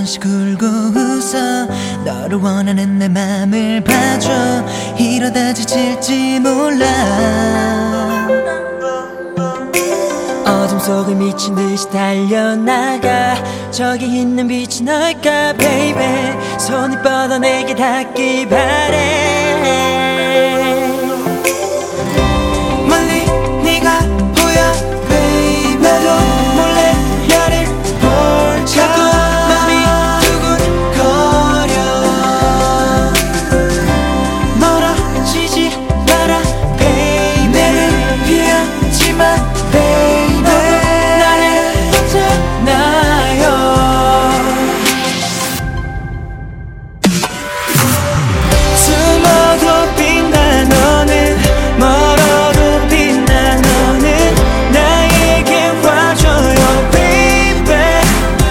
번씩 울고 웃어 너를 원하는 내 맘을 봐줘 이러다 지칠지 몰라 어둠 속을 미친 듯이 달려나가 저기 있는 빛이 너일까 baby 손을 뻗어 내게 닿길 바래 멀리 네가 보여 baby 나도 몰래 나를 볼 자꾸 맘이 두근거려 멀어지지 마라 baby 내를 피하지마 baby 나를 찾아나요 숨어도 빛나 너는 멀어도 빛나 너는 나에게 와줘요 baby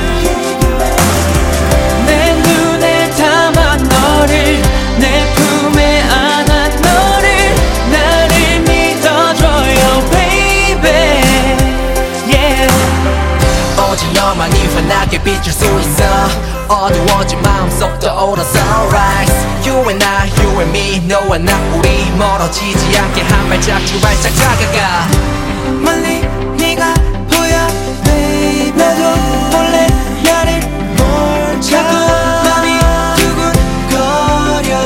내 눈에 담아 너를 내 품에 안아 너를 나를 믿어줘요 baby yeah 오직 너만이 환하게 비출 수 있어 어두워진 마음속도 오로서 rise You and I, you and me 너와 나 우리 멀어지지 않게 한 발짝 두 발짝 다가가 멀리 네가 보여 baby 나도 몰래 나를 볼 자꾸 맘이 두근거려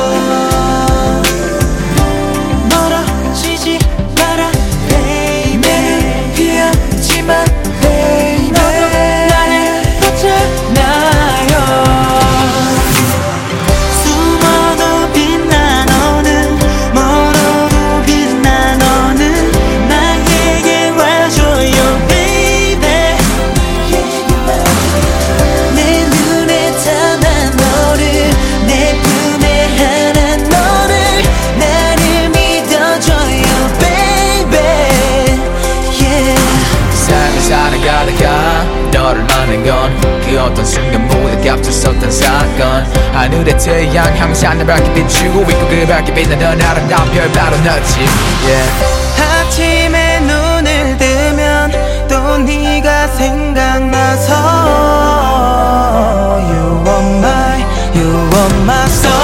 멀어지지 마라 baby 내를 피하지마 baby 나를 찾아나요 숨어도 빛나 너는 멀어도 빛나 너는 나에게 와줘요 baby 내 눈에 담아 너를 내 품에 안아 너를 나를 믿어줘요 baby yeah 삶을 살아가다가 너를 만난 건 그 어떤 순간보다 값졌었던 사건 하늘의 태양 항상 날 밝게 비추고 있고 그 밝게 빛나던 아름다운 별 바로 너지 yeah. 아침에 눈을 뜨면 또 네가 생각나서 You are my soul